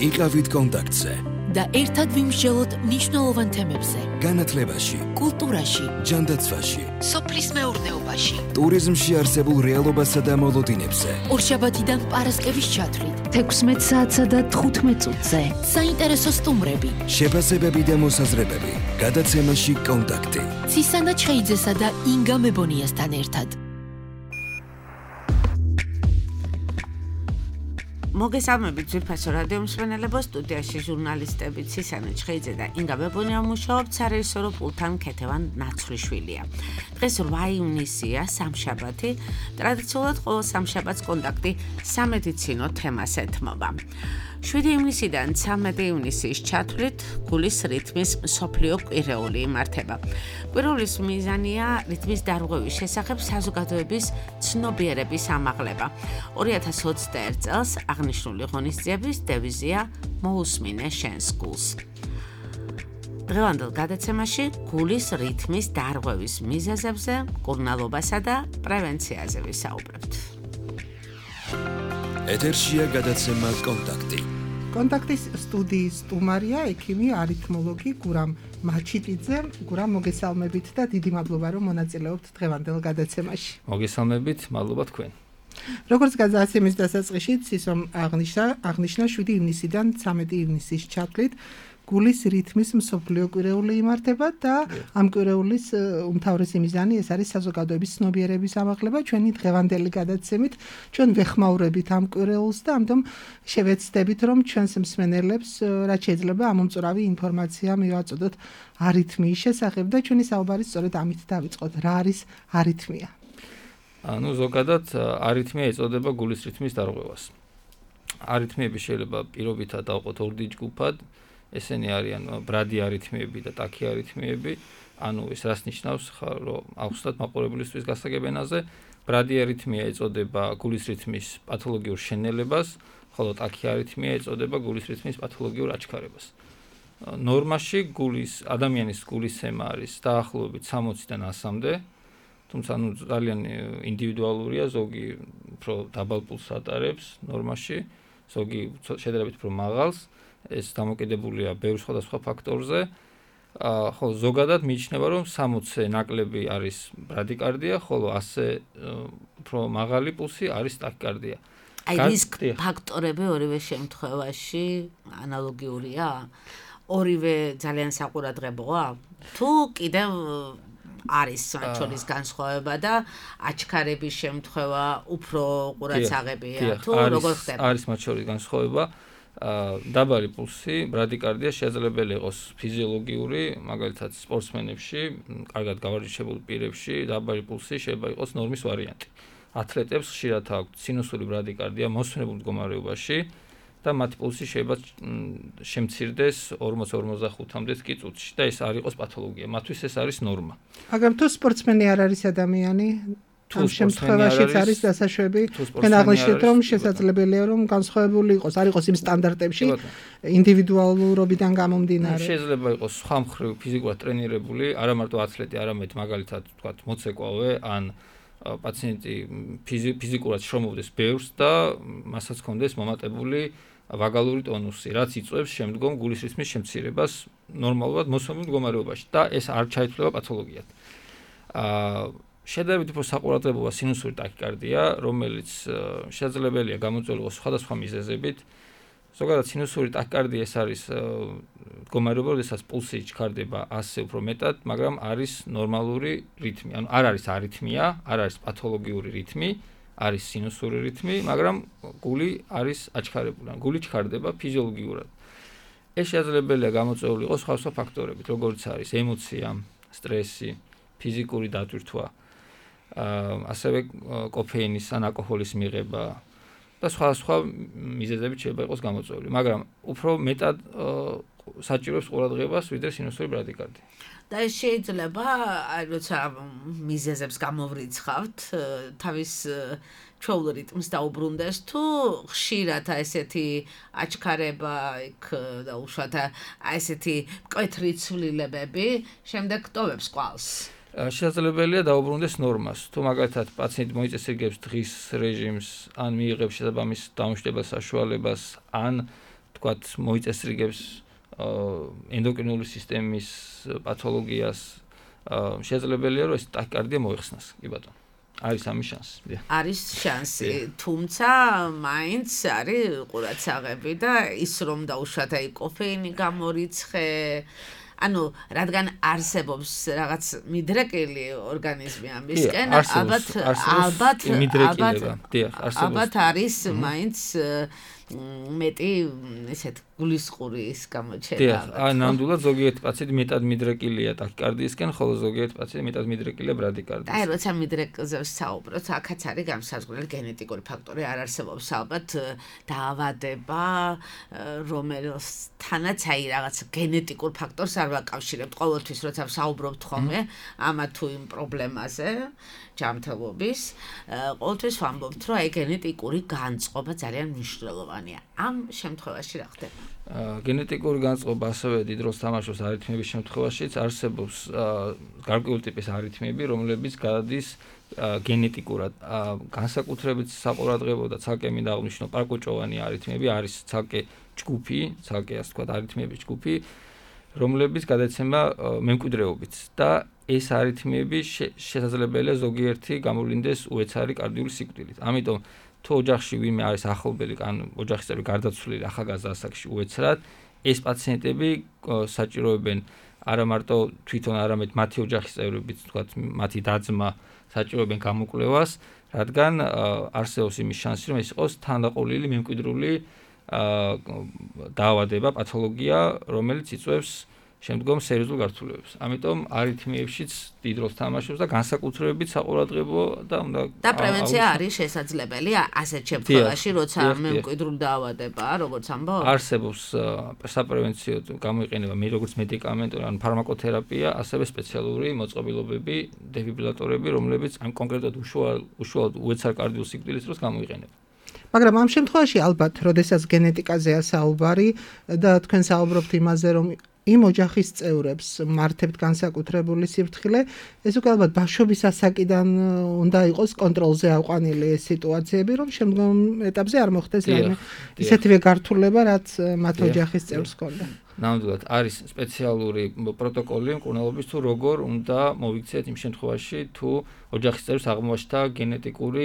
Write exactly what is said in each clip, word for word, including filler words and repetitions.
იყავით კონტაქტზე და ერთად ვიმსჯელოთ მნიშვნელოვან თემებზე. განათლებაში, კულტურაში, ჯანდაცვაში, სოფლის მეურნეობაში, ტურიზმში არსებულ რეალობასა და მოლოდინებზე. ორშაბათიდან პარასკევის ჩათვლით, თექვსმეტ საათსა და თხუთმეტ წუთზე. საინტერესო სტუმრები, შეფასებები და მოსაზრებები. გადაცემაში კონტაქტი. ცისანა ჩხეიძესა და ინგა მებონიასთან ერთად. მოგესალმებით ძვირფასო რადიო მსმენელებო, სტუდიაში ჟურნალისტები ცისანა ჩხეიძე და ინგა მებონია მუშაობთ, სარეჟისორო პულტთან ქეთევან ნაცვლიშვილია. დღეს რვა ივნისია, სამშაბათი. ტრადიციულად ყოველ სამშაბათს კონტაქტი სამედიცინო თემას ეთმობა. შვიდი ივნისიდან ცამეტი ივნისის ჩათვლით გულის რითმის მსოფლიო კვირეული იმართება. კვირეულის მიზანია რითმის დარღვევის შესახებ საზოგადოების ცნობიერების ამაღლება. ორი ათას ოცდაერთ წელს აღნიშნული ღონისძიების დევიზია მოусმინე შენს გულს. დღევანდელ გადაცემაში გულის რითმის დარღვევის მიზეზებზე, მკურნალობასა და პრევენციაზე ვისაუბრებთ. ეთერშია გადაცემა კონტაქტი. კონტაქტის სტუდიის სტუმარია ექიმი არითმოლოგი გურამ მაჩიტიძე. გურამ, მოგესალმებით და დიდი მადლობა რომ მონაწილეობთ დღევანდელ გადაცემაში. მოგესალმებით, მადლობა თქვენ. როგორც გადაცემის დასაწყისში ცისომ აღნიშნა, აღნიშნა შვიდი ივნისიდან ცამეტი ივნისის ჩათვლით გულის რითმის მსოფლიო კვირეული იმართება და ამ კვირეულის უმთავრესი მიზანი ეს არის საზოგადოების ცნობიერების ამაღლება. ჩვენი დღევანდელი გადაცემით ჩვენ ვეხმაურებით ამ კვირეულს და ამიტომ შევეცდებით რომ ჩვენს მსმენელებს რაც შეიძლება ამომწურავი ინფორმაცია მივაწოდოთ არითმიის შესახებ და ჩვენი საუბარი სწორედ ამით დავიწყოთ. რა არის არითმია? ანუ ზოგადად არითმია ეწოდება გულის რითმის დარღვევას. არითმიები შეიძლება პირობითად დავყოთ ორ დიდ ჯგუფად. ესენი არიან ბრადი არითმიები და ტაკი არითმიები. ანუ ეს რას ნიშნავს, რომ აუხსნათ მაყურებლისთვის გასაგებენაზე, ბრადი არითმია ეწოდება გულის რითმის პათოლოგიურ შენელებას, ხოლო ტაკი არითმია ეწოდება გულის რითმის პათოლოგიურ აჩქარებას. ნორმაში გულის ადამიანის გულის αίმა არის დაახლოებით სამოციდან ასამდე, თუმცა ანუ ძალიან ინდივიდუალურია, ზოგი უფრო დაბალ პულსს ატარებს ნორმაში, ზოგი შედარებით უფრო მაღალს. ეს დამოკიდებულია ბევრ სხვადასხვა ფაქტორზე. ხოლო ზოგადად მიიჩნევა, რომ სამოცზე ნაკლები არის ბრადიკარდია, ხოლო ასზე უფრო მაღალი პულსი არის ტაკიკარდია. აი რისკ ფაქტორები ორივე შემთხვევაში ანალოგიურია? ორივე ძალიან საყურადღებოა? თუ კიდევ არის ჩვენის განსხვავება და აჩქარების შემთხვევა უფრო ყურადსაღებია თუ როგორ ხდება? არის მათ შორის განსხვავება. დაბალი პულსი, ბრადიკარდია შესაძლებელი იყოს ფიზიოლოგიური, მაგალითად სპორტსმენებში, კარგად გავარჯიშებულ პირებში დაბალი პულსი შეიძლება იყოს ნორმის ვარიანტი. ათლეტებს ხშირად აქვთ სინუსური ბრადიკარდია მოსვენებულ მდგომარეობაში და მათი პულსი შეიძლება შემცირდეს ორმოც ორმოცდახუთამდე კი წუთში და ეს არ იყოს პათოლოგია. მათთვის ეს არის ნორმა. მაგრამ თუ სპორტსმენი არ არის ადამიანი, ამ შემთხვევაშიც არის დასაშვები. თქვენ აღნიშნეთ, რომ შესაძლებელია რომ განსხვავებული იყოს, არ იყოს იმ სტანდარტებში ინდივიდუალურობიდან გამომდინარე. შეიძლება იყოს სხვა მხრივ ფიზიკურად ტრენირებული, არა მარტო ათლეტი, არამედ მაგალითად თქვათ მოცეკვავე ან პაციენტი ფიზიკურად შრომობდეს ბევრს და მასაც ჰქონდეს მომატებული ვაგალური ტონუსი, რაც იწვევს შემდგომ გულის რითმის შემცირებას ნორმალურად მოსვენებულ მდგომარეობაში და ეს არ ჩაითვლება პათოლოგიად. აა შედარებით უფრო საყურადღებოა სინუსური ტაკიკარდია, რომელიც შესაძლებელია გამოწვეულიყო სხვადასხვა მიზეზებით. ზოგადად სინუსური ტაკიკარდია ეს არის მდგომარეობა, როდესაც პულსი ჩქარდება ასზე უფრო მეტად, მაგრამ არის ნორმალური რითმი. ანუ არ არის არითმია, არ არის პათოლოგიური რითმი, არის სინუსური რითმი, მაგრამ გული არის აჩქარებული. ანუ გული ჩქარდება ფიზიოლოგიურად. ეს შესაძლებელია გამოწვეულიყო სხვადასხვა ფაქტორებით, როგორც არის ემოცია, სტრესი, ფიზიკური დატვირთვა, ასევე კოფეინის ან ალკოჰოლის მიღება და სხვადასხვა მიზეზებით შეიძლება იყოს გამოწვეული, მაგრამ უფრო მეტად საჭიროებს ყურადღებას ვიდრე სინუსური ბრადიკარდია. და ეს შეიძლება, აი როცა მიზეზებს გამოვრიცხავთ, თავის ჩვეულ რიტმს დაუბრუნდეს თუ ხშირად ესეთი აჩქარება იქ და უშუალოდ ესეთი მკვეთრი ცვლილებები შემდეგ ტოვებს ყვალს. შესაძლებელია დაუბრუნდეს ნორმას. თუ მაგალითად პაციენტი მოიწესრიგებს დღის რეჟიმს, ან მიიღებს შესაბამის დამუშავებელ საშუალებას, ან თქვათ მოიწესრიგებს ენდოკრინული სისტემის პათოლოგიას შესაძლებელია რომ ეს ტაკიკარდია მოიხსნას კი ბატონო არის ამის შანსი არის შანსი თუმცა მაინც არის ყურადსაღები და ის რომ დაუშვათ აი კოფეინი გამორიცხე ანუ რადგან არსებობს რაღაც მიდრეკილი ორგანიზმი ამისკენ ალბათ ალბათ ალბათ ალბათ არის მაინც მეტი ესეთ გულისყური ის გამოჩენა. დიახ, ან ნამდვილად ზოგიერთი პაციენტი მეტად მიდრეკილია ტაკიკარდიისკენ, ხოლო ზოგიერთი პაციენტი მეტად მიდრეკილია ბრადიკარდიისკენ. აი, როცა მიდრეკილზე ვსაუბრობთ, აქაც არის განსაზღვრელი გენეტიკური ფაქტორი, არ არსებობს ალბათ დაავადება, რომელთანაც აი რაღაც გენეტიკურ ფაქტორს არ ვაკავშირებთ. ყოველთვის როცა ვსაუბრობთ ხოლმე ამა თუ იმ პრობლემაზე, ჯანმრთელობის, ყოველთვის ვამბობთ, რომ აი გენეტიკური განწყობა ძალიან მნიშვნელოვანია. ამ შემთხვევაში რა ხდება? გენეტიკური განწყობა ასევე დიდ როლს თამაშობს არითმიების შემთხვევაშიც, არსებობს გარკვეული ტიპის არითმიები, რომლებიც გადის გენეტიკურად. განსაკუთრებით საყურადღებო და ცალკე მინდა აღნიშნო პარკოჭოვანი არითმიები არის ცალკე ჯგუფი, ცალკე ასე ვთქვათ არითმიების ჯგუფი, რომლებიც გადაიცემა მემკვიდრეობით და ეს არითმიები შესაძლებელია ზოგიერთი გამოვლინდეს უეცარი კარდიული სიკვდილით. ამიტომ თუ ოჯახში ვინმე არის ახლობელი ან ოჯახის წევრი გარდაცვლილი ახალგაზრდა ასაკში უეცრად, ეს პაციენტები საჭიროებენ არა მარტო თვითონ არამედ მათი ოჯახის წევრებიც, თქვათ, მათი და-ძმა საჭიროებენ გამოკვლევას, რადგან არსებობს იმის შანსი, რომ ეს იყოს თანდაყოლილი მემკვიდრული დაავადება, პათოლოგია, რომელიც იწვევს შემდგომ სერიოზულ გართულებებს. ამიტომ არითმიებშიც დიდ როლს თამაშობს და განსაკუთრებით საყურადღებო და უნდა და პრევენცია არის შესაძლებელი ასეთ შემთხვევაში, როცა მემკვიდრული დაავადებაა, როგორც ამბობ? არსებობს საპრევენციო გამოიყენება მე როგორც მედიკამენტური ან ფარმაკოთერაპია, ასევე სპეციალური მოწყობილობები, დეფიბრილატორები, რომლებიც ამ კონკრეტულად უშუალოდ უეცარ კარდიულ სიკვდილის დროს გამოიყენება. მაგრამ ამ შემთხვევაში ალბათ, როდესაც გენეტიკაზეა საუბარი და თქვენ საუბრობთ იმაზე, რომ იმ ოჯახის წევრებს მართებთ განსაკუთრებული სიფრთხილე, ეს უკვე ალბათ ბავშვობის ასაკიდან უნდა იყოს კონტროლზე აყვანილი ეს სიტუაციები, რომ შემდგომ ეტაპზე არ მოხდეს რაიმე ისეთივე გართულება, რაც მათ ოჯახის წევრს ჰქონდა. ნამდვილად არის სპეციალური პროტოკოლი მკურნალობის თუ როგორ უნდა მოიქცეთ იმ შემთხვევაში, თუ ოჯახის წევრს აღმოაჩნდა გენეტიკური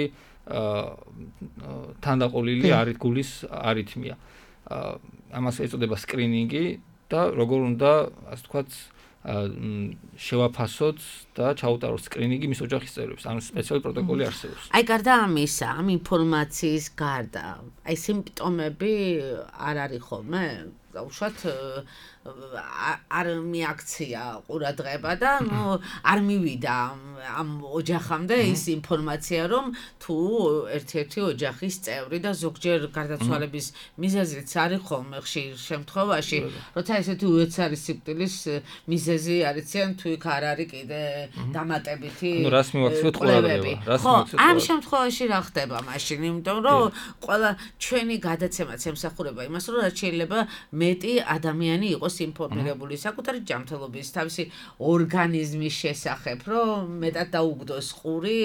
თანდაყოლილი არითმიის არითმია. ამას ეწოდება სკრინინგი და როგორ უნდა, ასე ვთქვათ, შევაფასოთ და ჩაუტაროთ სკრინინგი მის ოჯახის წევრებს. ანუ სპეციალური პროტოკოლი არსებობს. აი, გარდა ამისა, ამ ინფორმაციის გარდა, აი სიმპტომები არ არის ხოლმე? უშუალოდ არ მიაქცია ყურადღება და ნუ არ მივიდა ამ ოჯახამდე ის ინფორმაცია, რომ თუ ერთ-ერთი ოჯახის წევრი და ზოგჯერ გარდაცვალების მიზეზიც არის ხოლმე ხშირ შემთხვევაში, როცა ესეთი უეცარი სიკვდილის მიზეზი არიციან, თუ იქ არ არის კიდე დამატებითი ნუ რას მივაქციოთ ყურადღება, რას მივაქციოთ. ამ შემთხვევაში რა ხდება მაშინ, იმიტომ რომ ყველა ჩვენი გადაცემაც ემსახურება იმას, რომ რაც შეიძლება მეტი ადამიანი იყოს ინფორმირებული საკუთარი ჯანმრთელობის, თავისი ორგანიზმის შესახებ, რომ მეტად დაუგდოს ყური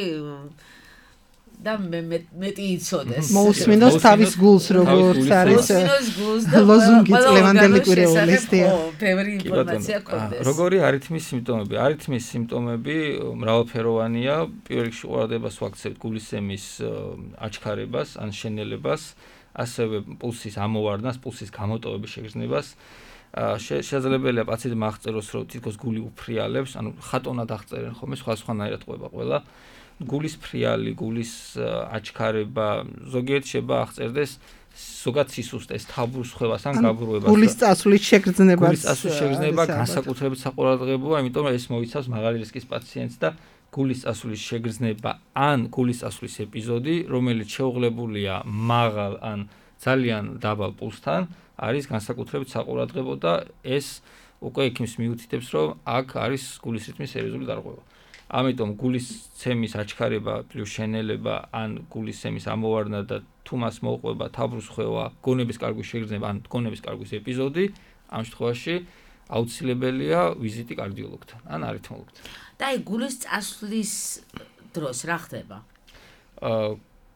და მეტი იცოდეს. მოусმინოს თავის გულს, როგორც არის ლოზუნგი წლევანდელი კვირეულის. ბევრი ინფორმაცია გქონდეს. როგორი არითმიის სიმპტომები? არითმიის სიმპტომები მრავალფეროვანია. პირველ რიგში ყურადღებას ვაქცევთ გულისცემის აჩქარებას ან შენელებას, ასევე პულსის ამოვარდნას, პულსის გამოტოვების შეგრძნებას. შესაძლებელია პაციენტმა აღწეროს, რომ თითქოს გული უფრიალებს, ანუ ხატონად აღწერენ ხოლმე, სხვადასხვანაირად ყვება ყველა. გულის ფრიალი, გულის აჩქარება, ზოგიერთ შეიძლება აღწერდეს ზოგადად სისუსტეს, თაბრუსხვევას ან გაბრუებას. გულის წასვლის შეგრძნებას. გულის წასვლის შეგრძნება განსაკუთრებით საყურადღებოა, იმიტომ რომ ეს მოიცავს მაღალი რისკის პაციენტს და გულის წასვლის შეგრძნება ან გულის წასვლის ეპიზოდი, რომელიც შეუღლებულია მაღალ ან ძალიან დაბალ პულსთან, არის განსაკუთრებით საყურადღებო და ეს უკვე ექიმს მიუთითებს, რომ აქ არის გულის რიტმის სერიოზული დარღვევა. ამიტომ გულისცემის აჩქარება პლუს შენელება ან გულისცემის ამოვარდნა და თუ მას მოუყვება თაბრუსხვევა, გონების კარგვის შეგრძნება ან გონების კარგვის ეპიზოდი, ამ შემთხვევაში აუცილებელია ვიზიტი კარდიოლოგთან ან არითმოლოგთან. და აი გულის წასვლის დროს რა ხდება?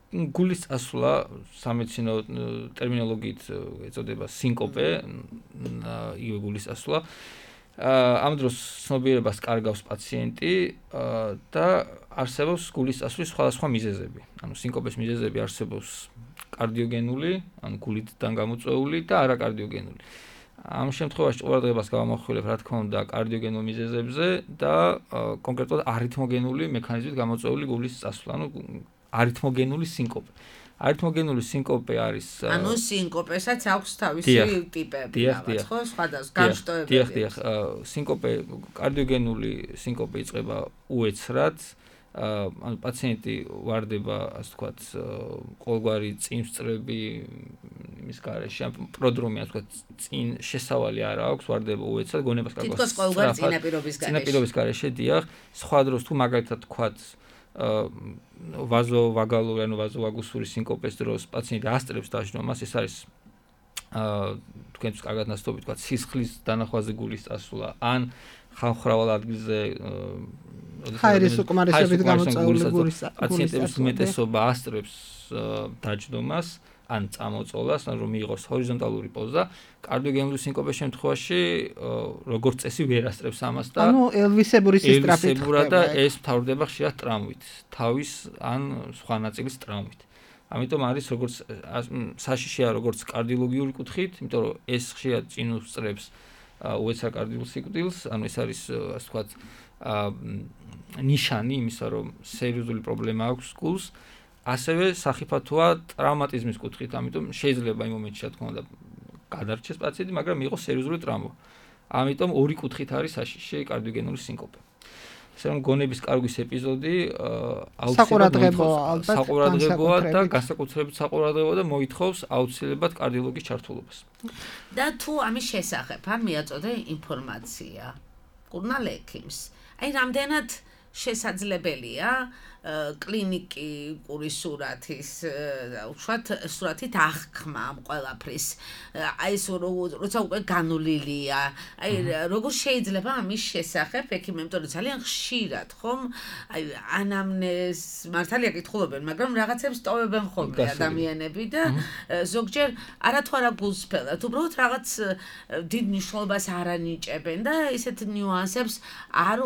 გულის წასვლა სამედიცინო ტერმინოლოგიით ეწოდება სინკოპე, იგივე გულის წასვლა. ამ დროს ცნობიერებას კარგავს პაციენტი და არსებობს გულის წასვლის სხვადასხვა მიზეზები. ანუ სინკოპეს მიზეზები არსებობს კარდიოგენული, ანუ გულიდან გამოწვეული და არაკარდიოგენული. ამ შემთხვევაში ყურადღებას გავამახვილებ, რა თქმა უნდა, კარდიოგენულ მიზეზებზე და კონკრეტულად არითმოგენული მექანიზმით გამოწვეული გულის წასვლა, ანუ არითმოგენული სინკოპე. არითმოგენული სინკოპე არის ანუ სინკოპესაც აქვს თავისი ტიპები, რაღაც ხო, სხვადასხვა განშტოებები. დიახ, დიახ, სინკოპე, კარდიოგენული სინკოპე იწყება უეცრად, ანუ პაციენტი ვარდება, ასე ვთქვათ, ყოველგვარი წინსწრები იმის გარეშე, პროდრომი, ასე ვთქვათ, წინ შესავალი არ აქვს, ვარდება უეცრად, გონებას კარგავს. თითქოს ყოველგვარი წინაპირობის გარეშე. წინაპირობის გარეშე, დიახ, სხვა დროს თუ მაგალითად ვთქვათ ვაზო ვაგალური ანუ ვაზო ვაგუსური სინკოპეს დროს პაციენტი ასწრებს დაჟდომას, ეს არის აა თქვენთვის კარგად ნაცნობი, თქვა სისხლის დანახვაზე გულის წასვლა ან ხალხმრავალ ადგილზე ხაერის უკმარისობით გამოწვეული გულის პაციენტების უმეტესობა ასწრებს დაждდომას ან წამოწოლას, ან რომ მიიღოს ჰორიზონტალური პოზა, კარდიოგენული სინკოპეს შემთხვევაში როგორც წესი ვერ ასწრებს ამას და ანუ ელვისებური სისტრაფით ხდება და ეს მთავრდება ხშირად ტრამვით, თავის ან სხვა ნაწილის ტრამვით. ამიტომ არის როგორც საშიშია როგორც კარდიოლოგიური კუთხით, იმიტომ რომ ეს ხშირად წინ უსწრებს უეცარ კარდიულ სიკვდილს, ანუ ეს არის ასე ვთქვათ ნიშანი იმისა, რომ სერიოზული პრობლემა აქვს გულს. ასევე სახიფათოა ტრავმატიზმის კუთხით, ამიტომ შეიძლება იმ მომენტში რა თქმა უნდა გადარჩეს პაციენტი, მაგრამ მიიღოს სერიოზული ტრავმა. ამიტომ ორი კუთხით არის საშიში კარდიოგენული სინკოპე. ესე რომ გონების კარგვის ეპიზოდი აუცილებლად საყურადღებოა და განსაკუთრებით საყურადღებოა და მოითხოვს აუცილებლად კარდიოლოგის ჩართულობას. და თუ ამის შესახებ არ მიაწოდე ინფორმაცია მკურნალ ექიმს, აი რამდენად შესაძლებელია კლინიკური სურათის, უშუალოდ სურათით აღქმა ამ ყველაფრის. აი ეს როცა უკვე განვლილია, აი როგორ შეიძლება ამის შესახებ ექიმი, იმიტომ რომ ძალიან ხშირად, ხომ? აი ანამნეზ მართალია კითხულობენ, მაგრამ რაღაცებს ტოვებენ ხოლმე ადამიანები და ზოგჯერ არათუ არა გულსფელად, უბრალოდ რაღაც დიდ მნიშვნელობას არ ანიჭებენ და ისეთ ნიუანსებს არ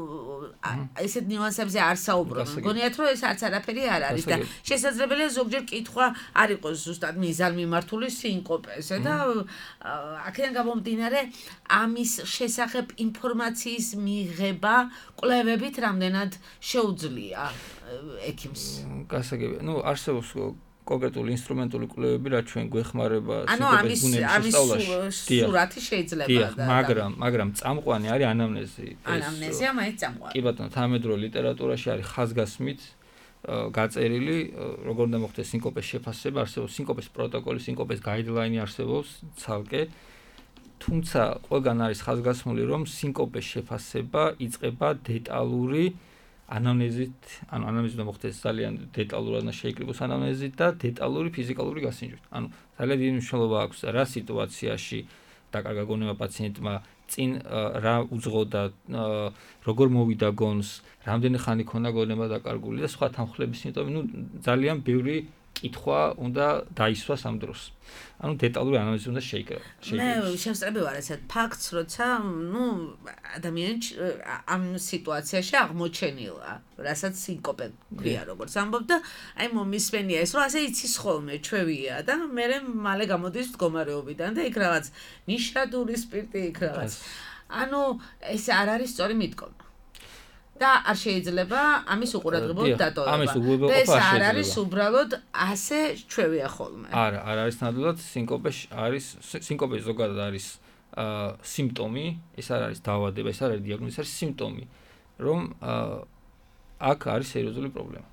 ისეთ ნიუანსებზე არ საუბრობენ. გონიათ რომ ეს არც არაფერი არ არის და შესაძლებელია ზოგჯერ კითხვა არ იყოს ზუსტად მიზანმიმართული სინკოპეზე და აქედან გამომდინარე ამის შესახებ ინფორმაციის მიღება კვლევებით რამდენად შეუძლია ექიმს. გასაგებია, ну არსებობს კონკრეტული ინსტრუმენტული კვლევები, რაც ჩვენ გვეხმარება სინკოპის ბუნების სწავლაში. სურათი შეიძლება და მაგრამ მაგრამ წამყვანი არის ანამნეზი. ანამნეზია მაინც წამყვანი. კი ბატონო, თანამედროვე ლიტერატურაში არის ხაზგასმით გაწერილი, როგორ უნდა მოხდეს სინკოპეს შეფასება, არსებობს სინკოპეს პროტოკოლი, სინკოპეს გაიდლაინი არსებობს ცალკე. თუმცა ყველგან არის ხაზგასმული, რომ სინკოპეს შეფასება იწყება დეტალური ანამნეზით, ანუ ანამნეზი უნდა მოხდეს ძალიან დეტალურად და შეიკრიბოს ანამნეზით და დეტალური ფიზიკალური გასინჯვით. ანუ ძალიან დიდი მნიშვნელობა აქვს რა სიტუაციაში დაკარგა გონება პაციენტმა, წინ რა უძღოდა, როგორ მოვიდა გონს, რამდენი ხანი ქონდა გონება დაკარგული და სხვა თანხლების სიმპტომები, ну ძალიან ბევრი კითხვა უნდა დაისვას ამ დროს. ანუ დეტალური ანალიზი უნდა შეიკრიბოს. მე შევსწრები ვარ ესეთ ფაქტს, როცა, ну, ადამიანი ამ სიტუაციაში აღმოჩენილა, რასაც სინკოპე ქვია, როგორც ამბობ და აი მომისმენია ეს, რომ ასე იცის ხოლმე, ჩვევია და მე მალე გამოდის მდგომარეობიდან და იქ რაღაც ნიშადური სპირტი, იქ რაღაც. ანუ ეს არ არის სწორი მიდგომა. და არ შეიძლება ამის უყურადღებოდ დატოვება. ამის უყურადღებობა არ შეიძლება. არ არის უბრალოდ ასე ჩვევია ხოლმე. არა, არ არის ნამდვილად სინკოპე არის სინკოპე ზოგადად არის აა სიმპტომი, ეს არ არის დაავადება, ეს არ არის დიაგნოზი, ეს არის სიმპტომი, რომ აა აქ არის სერიოზული პრობლემა.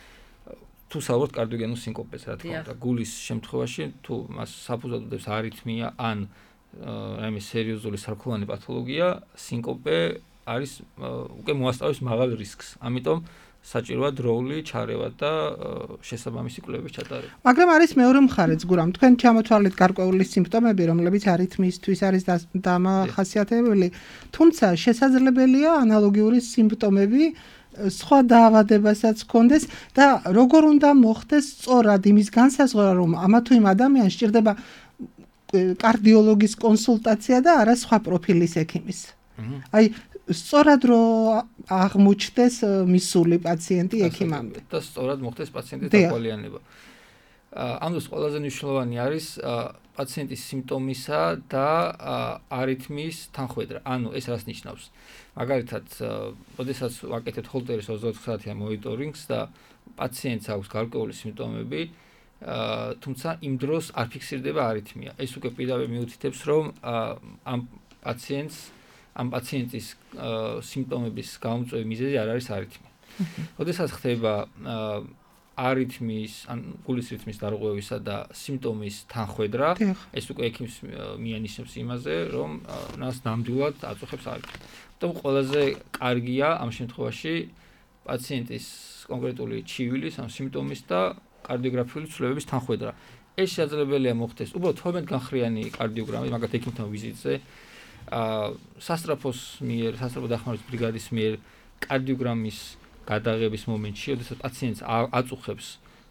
თუ საუბრობთ კარდიოგენულ სინკოპეს, რა თქმა უნდა, გულის შემთხვევაში თუ მას საფუძვლად უდევს არითმია ან რაიმე სერიოზული სარქოვანი პათოლოგია, სინკოპე არის უკვე მოასწავებს მაღალ რისკს. ამიტომ საჭიროა დროული ჩარევა და შესაბამისი კვლევების ჩატარება. მაგრამ არის მეორე მხარეც, გურამ, თქვენ ჩამოთვალეთ გარკვეული სიმპტომები, რომლებიც არითმიისთვის არის დამახასიათებელი, თუმცა შესაძლებელია ანალოგიური სიმპტომები სხვა დაავადებასაც ჰქონდეს და როგორ უნდა მოხდეს სწორად იმის განსაზღვრა, რომ ამა თუ იმ ადამიანს სჭირდება კარდიოლოგის კონსულტაცია და არა სხვა პროფილის ექიმის. აი სწორად რო აღმოჩნდეს მისული პაციენტი ექიმამდე და სწორად მოხდეს პაციენტის დაკვალიანება. ამ დროს ყველაზე მნიშვნელოვანი არის პაციენტის სიმპტომისა და არითმიის თანხვედრა. ანუ ეს რას ნიშნავს? მაგალითად, ოდესაც ვაკეთებთ ჰოლტერის ოცდაოთხ საათიან მონიტორინგს და პაციენტს აქვს გარკვეული სიმპტომები, თუმცა იმ დროს არ ფიქსირდება არითმია. ეს უკვე პირდაპირ მიუთითებს, რომ ამ პაციენტს ამ პაციენტის სიმპტომების გამომწვევი მიზეზი არ არის არითმია. ოდესაც ხდება არითმიის, ან გულის რითმის დარღვევისა და სიმპტომის თანხვედრა, ეს უკვე ექიმს მიანიშნებს იმაზე, რომ მას ნამდვილად აწუხებს არითმია. თუმცა ყველაზე კარგია ამ შემთხვევაში პაციენტის კონკრეტული ჩივილის, ან სიმპტომის და კარდიოგრაფიული ცვლილებების თანხვედრა. ეს შესაძლებელია მოხდეს უბრალოდ თორმეტ განხრიანი კარდიოგრამით, მაგათ ექიმთან ვიზიტზე, სასტრაფოს მიერ, სასტრაფო დახმარების ბრიგადის მიერ კარდიოგრამის გადაღების მომენტში, როდესაც პაციენტს აწუხებს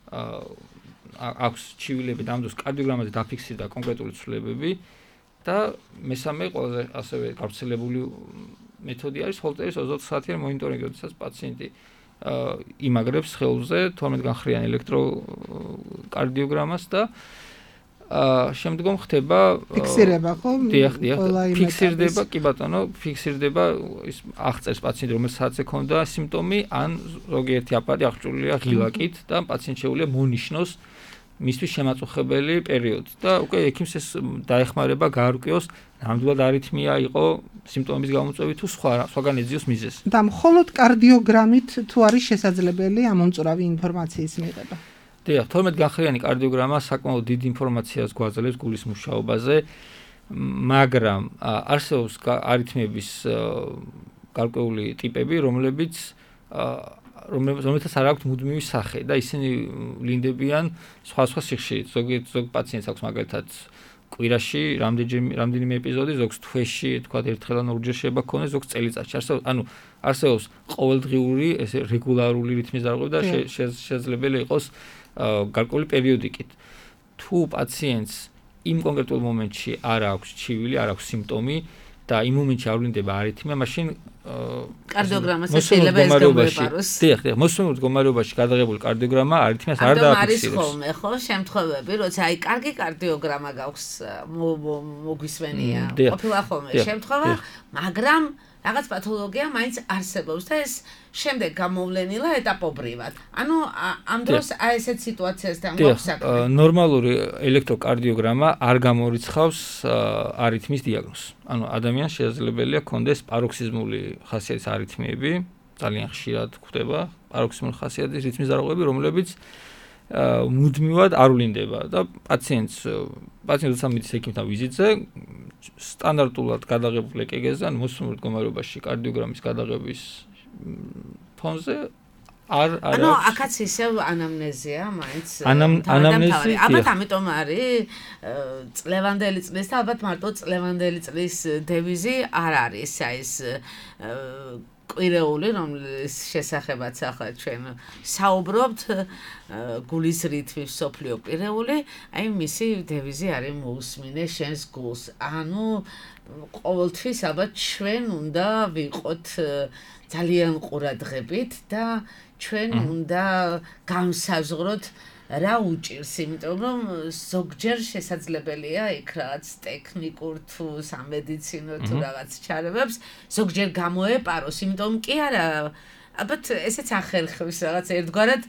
აქვს ჩივილები და ამ დროს კარდიოგრამაზე დაფიქსირდა კონკრეტული ცვლილებები და მესამე ყველაზე ასევე გავრცელებული მეთოდი არის ჰოლტერის ოცდაოთხ საათიან მონიტორინგი, როდესაც პაციენტი იმაგრებს სხეულზე თორმეტ განხრიან ელექტროკარდიოგრამას და შემდგომ ხდება ფიქსირება, ხო? დიახ, დიახ. ფიქსირდება, კი ბატონო, ფიქსირდება ის აღწერს პაციენტი, რომელსაც საათზე ქონდა სიმპტომი, ან ზოგიერთი აპარატი აღჭურვილია ღილაკით და პაციენტს შეუძლია მონიშნოს მისთვის შემაწუხებელი პერიოდი და უკვე ექიმს ეს დაეხმარება გაარკვიოს ნამდვილად არითმია იყო სიმპტომების გამომწვევი თუ სხვა სხვაგან ეძიოს მიზეზი. და მხოლოდ კარდიოგრამით თუ არის შესაძლებელი ამომწურავი ინფორმაციის მიღება. დიახ, თორმეტ განხრიანი კარდიოგრამა საკმაოდ დიდ ინფორმაციას გვაძლევს გულის მუშაობაზე, მაგრამ არსებობს არითმიების გარკვეული ტიპები, რომლებიც რომელთაც არ აქვთ მუდმივი სახე და ისინი ვლინდებიან სხვა-სხვა სიხშირით. ზოგი ზოგ პაციენტს აქვს მაგალითად კვირაში რამდენიმე ეპიზოდი, ზოგს თვეში, თქვა ერთხელ ან ორჯერ შეიძლება ქონდეს, ზოგს წელიწადში. არსებობს, ანუ არსებობს ყოველდღიური, ესე რეგულარული რითმის დარღვევა და შესაძლებელი იყოს გარკვეული პერიოდიკით. თუ პაციენტს იმ კონკრეტულ მომენტში არ აქვს ჩივილი, არ აქვს სიმპტომი და იმ მომენტში არ ვლინდება არითმია, მაშინ კარდიოგრამას შეიძლება ეს გამოეპაროს. დიახ, დიახ, მოსმენურ მდგომარეობაში გადაღებული კარდიოგრამა არითმიას არ დააფიქსირებს. არის ხოლმე, ხო, შემთხვევები, როცა აი კარგი კარდიოგრამა გაქვს მოგვისმენია. ყოფილა ხოლმე შემთხვევა, მაგრამ რაღაც პათოლოგია მაინც არსებობს და ეს შემდეგ გამოვლენილა ეტაპობრივად. ანუ ამ დროს აი ესეთ სიტუაციასთან გვაქვს საქმე. ნორმალური ელექტროკარდიოგრამა არ გამორიცხავს არითმიის დიაგნოზს. ანუ ადამიანს შესაძლებელია ქონდეს პაროქსიზმული ხასიათის არითმიები, ძალიან ხშირად ხდება პაროქსიზმული ხასიათის რითმის დარღვევები, რომლებიც მუდმივად არ ვლინდება და პაციენტს პაციენტს ამის ექიმთან ვიზიტზე სტანდარტულად გადაღებულ ეკეგ-ზე ან მოსმენურ მდგომარეობაში კარდიოგრამის გადაღების ფონზე არ არ ანუ აქაც ისევ ანამნეზია მაინც ანამნეზი ალბათ ამიტომ არის წლევანდელი წლის და ალბათ მარტო წლევანდელი წლის დევიზი არ არის აი ეს კვირეული, რომლის შესახებაც ახლა ჩვენ საუბრობთ, გულის რითმის სოფლიო კვირეული, აი მისი დევიზი არის მოусმინე შენს გულს. ანუ ყოველთვის ალბათ ჩვენ უნდა ვიყოთ ძალიან ყურადღებით და ჩვენ უნდა განსაზღვროთ რა უჭირს, იმიტომ რომ ზოგჯერ შესაძლებელია იქ რაღაც ტექნიკურ თუ სამედიცინო თუ რაღაც ჩარევებს, ზოგჯერ გამოეპაროს, იმიტომ კი არა, ალბათ ესეც ახერხებს რაღაც ერთგვარად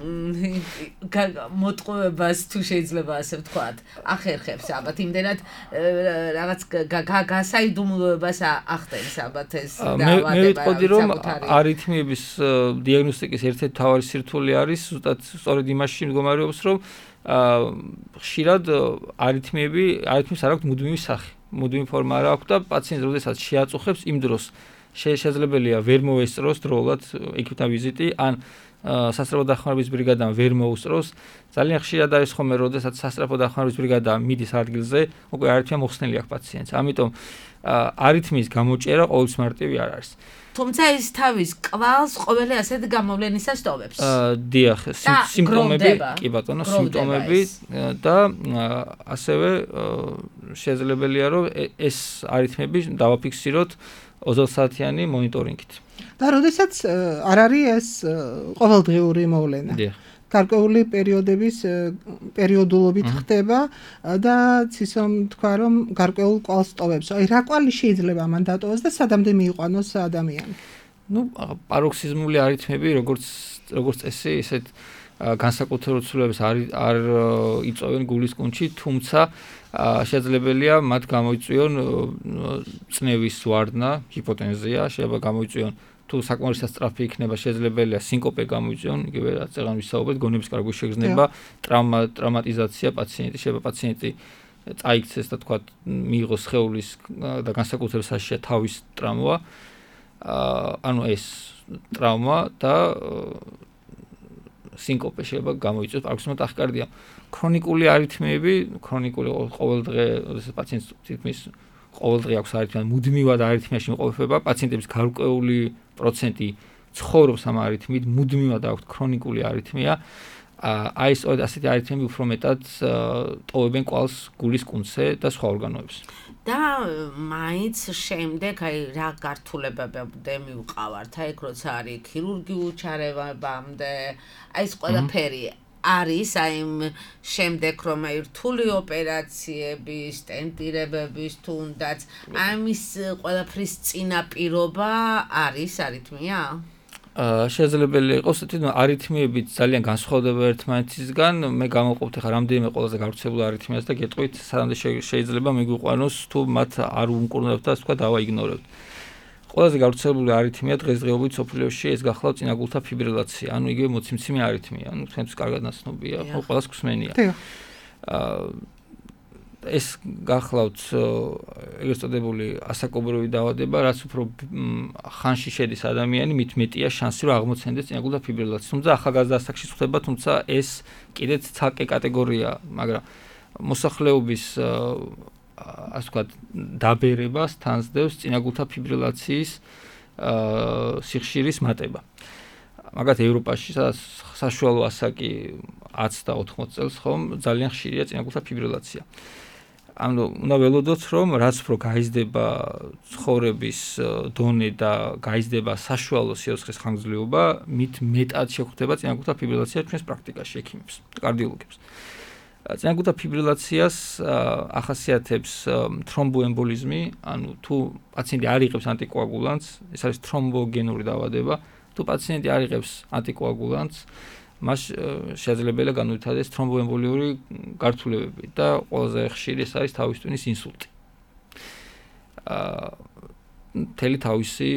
მოტყუებას თუ შეიძლება ასე ვთქვათ, ახერხებს ალბათ იმდენად რაღაც გასაიდუმლოებას ახდენს ალბათ ეს დაავადება. მე ვიტყოდი რომ არითმიების დიაგნოსტიკის ერთ-ერთი მთავარი სირთულე არის ზუსტად სწორედ იმაში მდგომარეობს, რომ ხშირად არითმიები არითმის არ აქვს მუდმივი სახე, მუდმივი ფორმა არ აქვს და პაციენტს როდესაც შეაწუხებს იმ დროს შესაძლებელია ვერ მოესწროს დროულად ექიმთან ვიზიტი, ან სასწრაფო დახმარების ბრიგადამ ვერ მოუსწროს. ძალიან ხშირად არის ხოლმე, როდესაც სასწრაფო დახმარების ბრიგადა მიდის ადგილზე, უკვე არითმია მოხსნილი აქვს პაციენტს. ამიტომ არითმიის გამოჭერა ყოველთვის მარტივი არ არის. თუმცა ის თავის კვალს ყოველი ასეთ გამოვლენისას ტოვებს. დიახ, სიმპტომები, კი ბატონო, სიმპტომები და ასევე შესაძლებელია რომ ეს არითმები დავაფიქსიროთ ოცდაოთხ საათიანი მონიტორინგით. და როდესაც არ არის ეს ყოველდღიური მოვლენა. დიახ. გარკვეული პერიოდების პერიოდულობით ხდება და ცისომ თქვა რომ გარკვეულ კვალს ტოვებს. აი რა კვალი შეიძლება მან დატოვოს და სადამდე მიიყვანოს ადამიანი? ნუ პაროქსიზმული არითმები როგორც როგორც წესი ესეთ განსაკუთრებულ ცვლილებებს არ არ იწოვენ გულის კუნჩი, თუმცა შესაძლებელია მათ გამოიწვიონ წნევის ვარდნა, ჰიპოტენზია, შეიძლება გამოიწვიონ თუ საკმარისად სწრაფი იქნება, შესაძლებელია სინკოპე გამოიწვიონ, იგივე რაც წეგან ვისაუბრეთ, გონების კარგი შეგრძნება, ტრავმა, ტრავმატიზაცია პაციენტი, შეიძლება პაციენტი წაიქცეს და თქვა მიიღოს სხეულის და განსაკუთრებით საშიშია თავის ტრავმა, ანუ ეს ტრავმა და სინკოპე შეიძლება გამოიწვიოს პაროქსიზმული ტახიკარდია. ქრონიკული არითმიები, ქრონიკული ყოველდღე, როდესაც პაციენტს თითქმის ყოველდღე აქვს არითმია, მუდმივად არითმიაში იმყოფება, პაციენტების გარკვეული პროცენტი ცხოვრობს ამ არითმიით, მუდმივად აქვს ქრონიკული არითმია. აი ეს ასეთი არითმიები უფრო მეტად ტოვებენ კვალს გულის კუნთზე და სხვა ორგანოებს. და მაინც შემდეგ აი რა გართულებებამდე მივყავართ, აი ეგ როცა არის ქირურგიულ ჩარევებამდე, აი ეს ყველაფერი არის აი შემდეგ რომ აი რთული ოპერაციების, სტენტირებების თუნდაც ამის ყველაფრის წინაპირობა არის არითმია? შესაძლებელი იყოს, თვითონ არითმიებით ძალიან განსხვავდება ერთმანეთისგან. მე გამოვყოფთ ახლა რამდენიმე ყველაზე გავრცელებული არითმიას და გეტყვით, სანამ შეიძლება მიგვიყვანოს თუ მათ არ უმკურნებთ და თქვა დავაიგნორებთ. ყველაზე გავრცელებული არითმია დღესდღეობით სოფლიოში ეს გახლავთ წინაგულთა ფიბრილაცია, ანუ იგივე მოციმციმე არითმია, ანუ თქვენთვის კარგად ნაცნობია, ხო, ყველას გვსმენია. ეს გახლავთ ეგრეთ წოდებული ასაკობრივი დაავადება, რაც უფრო ხანში შედის ადამიანი, მით მეტია შანსი რომ აღმოცენდეს წინაგულთა ფიბრილაცია. თუმცა ახალგაზრდა ასაკში ხდება, თუმცა ეს კიდეც ცალკე კატეგორია, მაგრამ მოსახლეობის ასე ვთქვათ, დაბერებას თანსდევს წინაგულთა ფიბრილაციის სიხშირის მატება. მაგათ ევროპაში, სადაც საშუალო ასაკი ათს და ოთხმოც წელს ხომ ძალიან ხშირია წინაგულთა ფიბრილაცია. ანუ უნდა ველოდოთ, რომ რაც უფრო გაიზრდება ცხოვრების დონე და გაიზრდება საშუალო სიოცხლის ხანგრძლივობა, მით მეტად შეხვდება წინაგულთა ფიბრილაცია ჩვენს პრაქტიკაში ექიმებს, კარდიოლოგებს. წინაგულთა ფიბრილაციას ახასიათებს თრომბოემბოლიზმი, ანუ თუ პაციენტი არ იღებს ანტიკოაგულანტს, ეს არის თრომბოგენური დაავადება, თუ პაციენტი არ იღებს ანტიკოაგულანტს, მას შესაძლებელია განუვითარდეს თრომბოემბოლიური გართულებები და ყველაზე ხშირი ეს არის თავის ტვინის ინსულტი. აა მთელი თავისი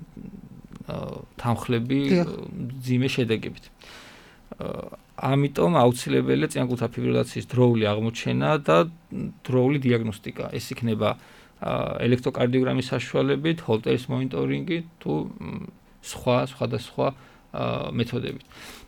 თანხლები მძიმე შედეგებით. ამიტომ აუცილებელია წინაგულთა ფიბრილაციის დროული აღმოჩენა და დროული დიაგნოსტიკა. ეს იქნება ელექტროკარდიოგრამის საშუალებით, ჰოლტერის მონიტორინგი თუ სხვა სხვადასხვა მეთოდებით.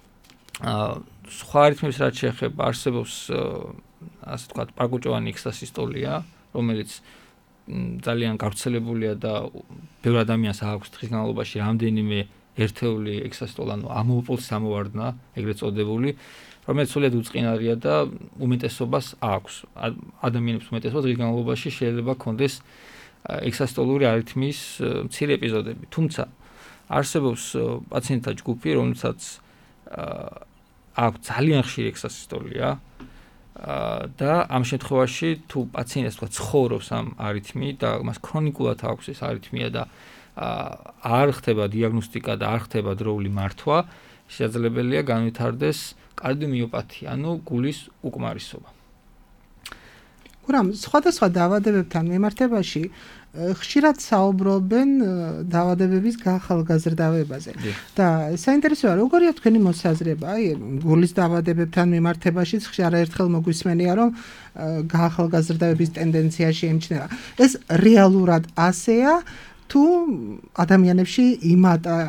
სხვა არითმიებს რაც შეეხება, არსებობს ასე ვთქვათ, პარკუჭოვანი ექსტრასისტოლია, რომელიც ძალიან გავრცელებულია და ბევრ ადამიანს აქვს დღის განმავლობაში რამდენიმე ერთეული ექსტრასისტოლა, ანუ ამოპულსის ამოვარდნა, ეგრეთ წოდებული, რომელიც სულად უწყინარია და უმეტესობას აქვს. ადამიანებს უმეტესობას დღის განმავლობაში შეიძლება ჰქონდეს ექსტრასისტოლური არითმიის მცირე ეპიზოდები. თუმცა არსებობს პაციენტთა ჯგუფი, რომელსაც აქვს ძალიან ხშირი ექსტრასისტოლია და ამ შემთხვევაში თუ პაციენტს თქვა ცხოვრობს ამ არითმიით და მას ქრონიკულად აქვს ეს არითმია და არ ხდება დიაგნოსტიკა და არ ხდება დროული მართვა, შესაძლებელია განვითარდეს კარდიომიოპათია, ანუ გულის უკმარისობა. გურამ, სხვადასხვა დაავადებებთან მიმართებაში ხშირად საუბრობენ დაავადებების გაახალგაზრდავებაზე. და საინტერესოა, როგორია თქვენი მოსაზრება, აი, გულის დაავადებებთან მიმართებაშიც არაერთხელ მოგვისმენია, რომ გაახალგაზრდავების ტენდენცია შეიმჩნევა. ეს რეალურად ასეა თუ ადამიანებში იმატა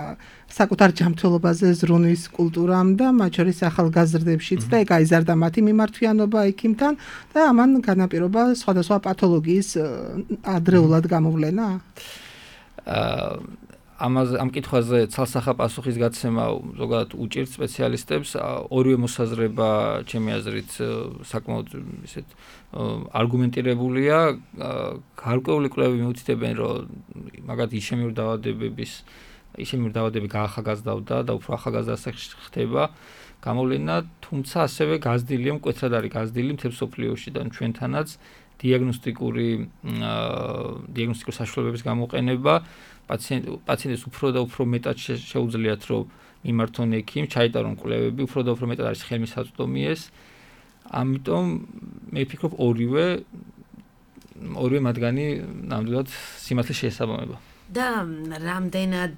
საკუთარ ჯანმრთელობაზე ზრუნვის კულტურამ და მათ შორის ახალგაზრდებშიც და ეგ აიზარდა მათი მიმართვიანობა ექიმთან და ამან განაპირობა სხვადასხვა პათოლოგიის ადრეულად გამოვლენა. აა ამაზე ამ კითხვაზე ცალსახა პასუხის გაცემა ზოგადად უჭირთ სპეციალისტებს. ორივე მოსაზრება ჩემი აზრით საკმაოდ ისეთ არგუმენტირებულია. გარკვეული კვლევები მიუთითებენ, რომ მაგათ იშემიური დაავადებების იშემიური დაავადებები გაახალგაზრდავდა და უფრო ახალგაზრდა ხდება გამოვლენა, თუმცა ასევე გაზრდილია, მკვეთრად არის გაზრდილი მთელ მსოფლიოში და ჩვენთანაც დიაგნოსტიკური დიაგნოსტიკური საშუალებების გამოყენება პაციენტ პაციენტს უფრო და უფრო მეტად შეუძლიათ რომ მიმართონ ექიმს, ჩაიტარონ კვლევები, უფრო და უფრო მეტად არის ხელმისაწვდომი ეს. ამიტომ მე ვფიქრობ ორივე ორივე მათგანი ნამდვილად სიმართლეს შეესაბამება. და რამდენად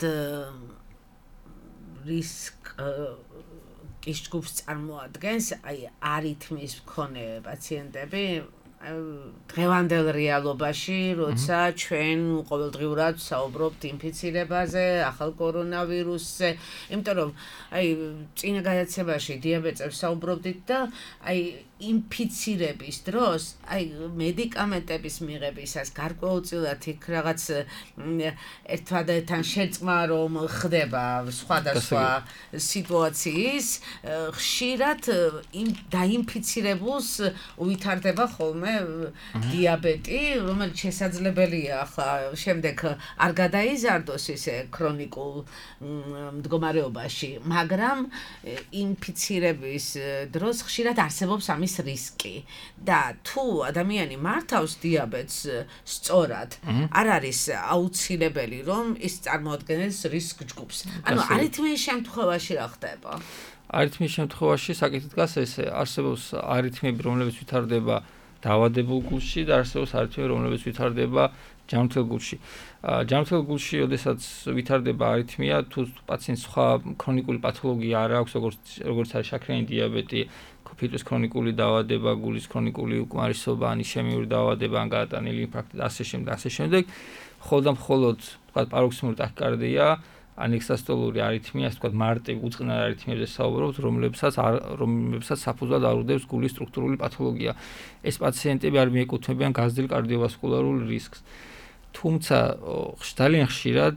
რისკის ჯგუფს წარმოადგენს აი არითმიის მქონე პაციენტები დღევანდელ რეალობაში, როცა ჩვენ ყოველდღიურად საუბრობთ ინფიცირებაზე, ახალ კორონავირუსზე, იმიტომ რომ აი წინა გადაცემაში დიაბეტებს საუბრობდით და აი ინფიცირების დროს, აი მედიკამენტების მიღებისას გარკვეულწილად იქ რაღაც ერთმანეთთან შერწყმა რომ ხდება სხვადასხვა სიტუაციის, ხშირად დაინფიცირებულს უვითარდება ხოლმე დიაბეტი, რომელიც შესაძლებელია ახლა შემდეგ არ გადაიზარდოს ისე ქრონიკულ მდგომარეობაში, მაგრამ ინფიცირების დროს ხშირად არსებობს ამის რისკი და თუ ადამიანი მართავს დიაბეტს სწორად, არ არის აუცილებელი რომ ის წარმოადგენს რისკ ჯგუფს. ანუ არითმიის შემთხვევაში რა ხდება? არითმიის შემთხვევაში საკითხი დგას ესე, არსებობს არითმიები, რომლებიც ვითარდება დაავადებულ გულში და არსებობს არითმიები, რომლებიც ვითარდება ჯანმრთელ გულში. ჯანმრთელ გულში, როდესაც ვითარდება არითმია, თუ პაციენტს სხვა ქრონიკული პათოლოგია არ აქვს, როგორც როგორც არის შაქრიანი დიაბეტი, ფიტრის ქრონიკული დაავადება, გულის ქრონიკული უკმარისობა, ან იშემიური დაავადება, ან გაატანილი ინფარქტი და ასე შემდეგ, ასე შემდეგ, ხოლო და მხოლოდ, თქვა, პაროქსიმული ტახიკარდია, ან ექსასტოლური არითმია, ასე თქვა, მარტივ უწყნარ არითმიებზე საუბრობთ, რომლებსაც რომლებსაც საფუძვლად არ უდევს გულის სტრუქტურული პათოლოგია. ეს პაციენტები არ მიეკუთვნებიან გაზრდილ კარდიოვასკულარულ რისკს. თუმცა ძალიან ხშირად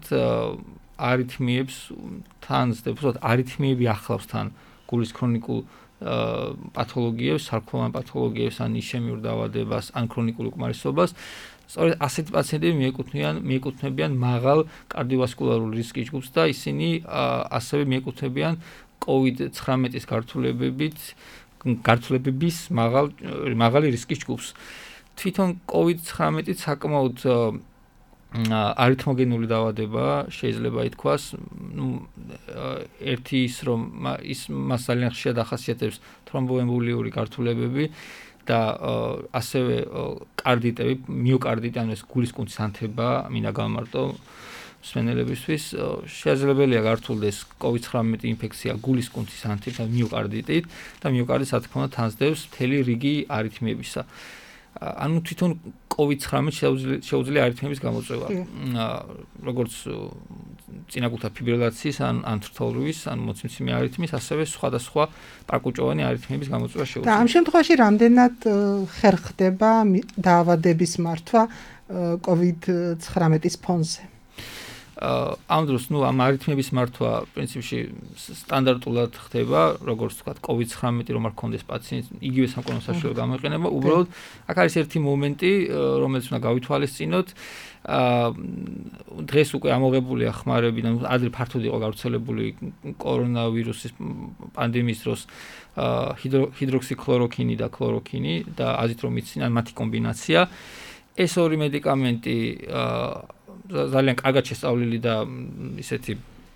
არითმიებს თან ზრდებს, არითმიები ახლავს თან გულის ქრონიკულ პათოლოგიებს, სარკომან პათოლოგიებს, ან იშემიურ დაავადებას, ან ქრონიკულ უკმარისობას. სწორედ ასეთი პაციენტები მიეკუთვნიან მიეკუთვნებიან მაღალ კარდიოვასკულარულ რისკის ჯგუფს და ისინი ასევე მიეკუთვნებიან კოვიდ ცხრამეტის გართულებებით გართულებების მაღალ მაღალი რისკის ჯგუფს. თვითონ კოვიდ ცხრამეტი საკმაოდ არითმოგენული დაავადება შეიძლება ითქვას, ნუ ერთი ის რომ ის მას ძალიან ხშირად ახასიათებს თრომბოემბოლიური გართულებები და ასევე კარდიტები, მიოკარდიტი, ანუ ეს გულის კუნთის ანთება, მინდა გამარტო მსმენელებისთვის, შესაძლებელია გართულდეს კოვიდ ცხრამეტი ინფექცია გულის კუნთის ანთით, ანუ მიოკარდიტით და მიოკარდი რა თქმა უნდა თანსდევს მთელი რიგი არითმიებისა. ანუ თვითონ კოვიდ ცხრამეტი შეუძლია არითმიების გამოწვევა. როგორც წინაგულთა ფიბრილაციის ან ან თრთოლვის, ან მოცემცემი არითმიის, ასევე სხვადასხვა პარკუჭოვანი არითმიების გამოწვევა შეუძლია. და ამ შემთხვევაში რამდენად ხერხდება დაავადების მართვა კოვიდ ცხრამეტის ფონზე? ამ დროს, ნუ ამ არითმიების მართვა პრინციპში სტანდარტულად ხდება, როგორც ვთქვათ, კოვიდ ცხრამეტი რომ არ ქონდეს პაციენტს, იგივე სამკურნალო საშუალება გამოიყენება, უბრალოდ აქ არის ერთი მომენტი, რომელიც უნდა გავითვალისწინოთ. დღეს უკვე ამოღებულია ხმარები და ადრე ფართოდ იყო გავრცელებული კორონავირუსის პანდემიის დროს ჰიდროქსიკლოროქინი და ქლოროქინი და აზითრომიცინი, მათი კომბინაცია. ეს ორი მედიკამენტი ძალიან კარგად შესწავლილი და ისეთი